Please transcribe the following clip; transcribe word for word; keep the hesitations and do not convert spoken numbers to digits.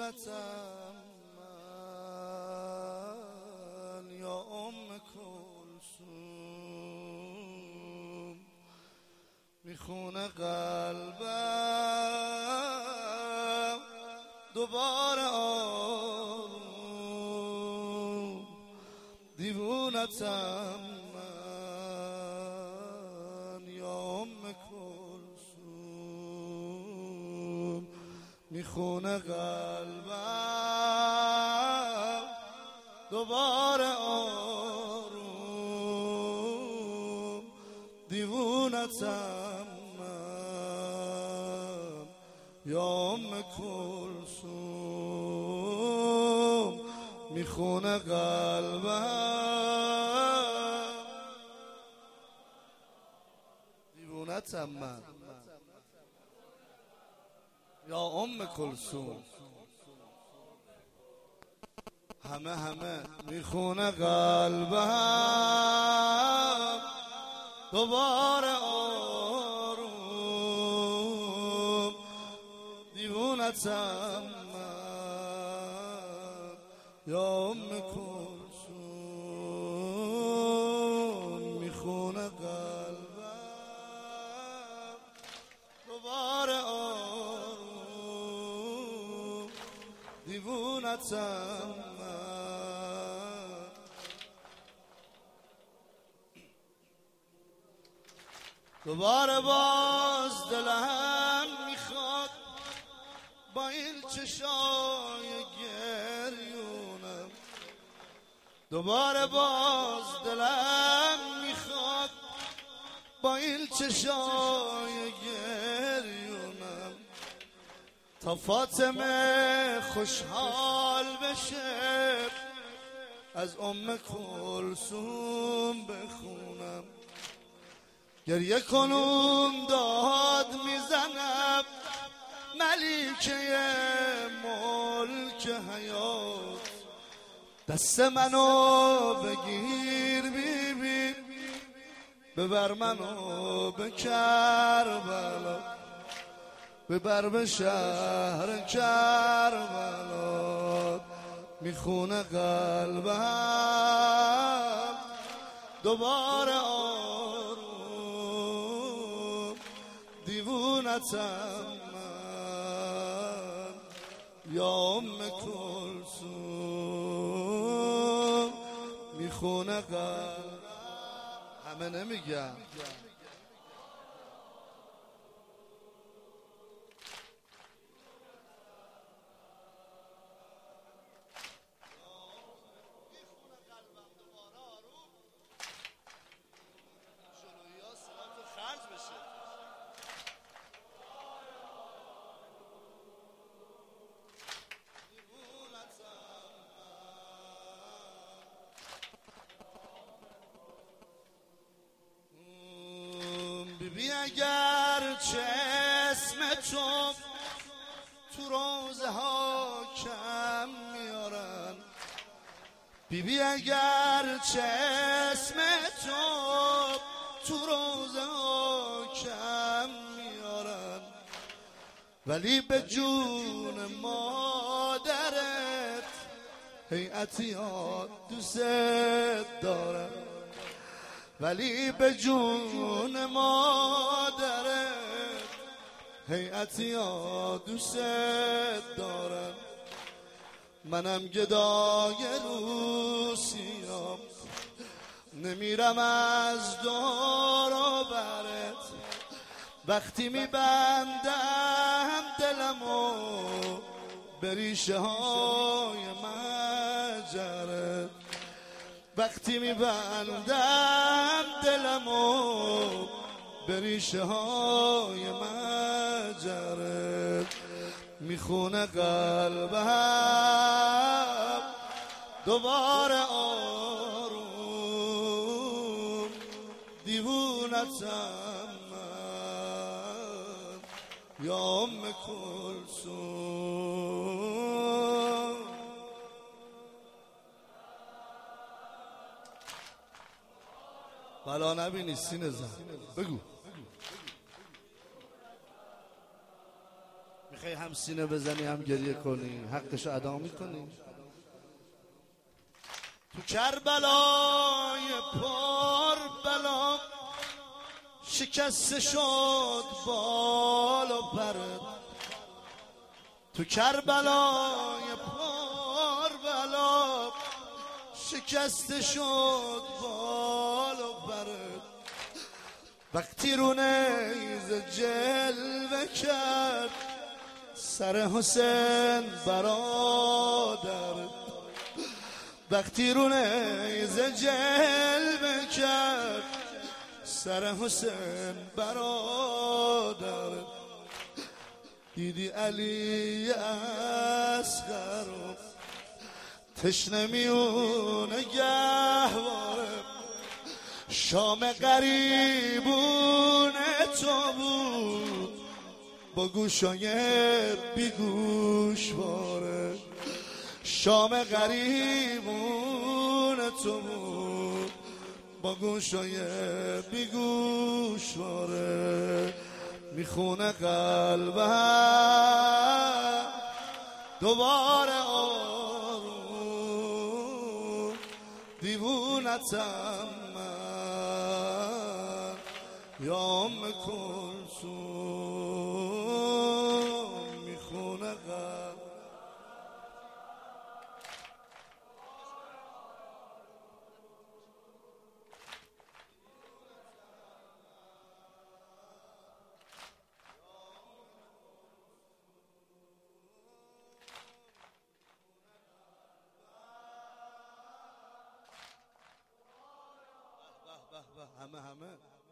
دیوونتم من یا ام کلثوم، میخونه قلبم دوباره آروم. دیوونتم من یا ام کلثوم، میخونه قلبم دوباره آروم. دیوونتم من یا ام کلثوم، میخونه قلبم دیوونتم من یا ام کلثوم. همه همه میخونه قلبم دوباره آروم. دیوونتم من یا ام کلثوم، میخونه قلبم دوباره آروم. دیوونتم من دوباره باز دلم میخواد با این چشای گریونم. دوباره باز دلم میخواد با این چشای گریونم، تا فاطمه خوشحال بشه از ام کلثوم بخونم. گریه کنون داد میزنم ملیکه ملک حیات، دست منو بگیر بی بی، ببر منو به کربلا، ببر به شهر کربلا. میخونه قلبم دوباره آروم. دیوونتم من یا ام کلثوم، میخونه قلبم. همه نمیگم بیبی اگر چه اسم تو تو روزه ها کم میارن، بیبی اگر چه اسم تو تو روزه ها کم میارن، ولی به جون مادرت هیئتی ها دوست دارن. ولی به جون مادرت هیئتی ها دوست دارم. منم گدای روسیام، نمیرم از دور و برت، وقتی میبندم دلمو به ریشه های مجرت، وقتی میبندم دلمو به ریشه های مجرت. میخونه قلبم دوباره آروم. دیوونتم من یا ام کلثوم. بلا نبینی سینه زن بگو. میخوای میخوای هم سینه بزنی هم گریه کنی، حقشو ادا میکنی. تو کربلای پر بلا شکسته شد بال و پرت، تو کربلای پر بلا شکسته شد بال و پرت. وقتی رو نیزه جلوه کرد سر حسین برادر، وقتی رو نیزه جلوه کرد سر حسین برادر، دیدی علی اصغر تشنه میونه گهواره، شام قریبونه تو بود با گوشای بیگوشواره، شام قریبونه تو بود با گوشای بیگوشواره. میخونه قلبم دوباره آروم، دیوونتم من یا ام کلثوم. میخونه قلبم همه همه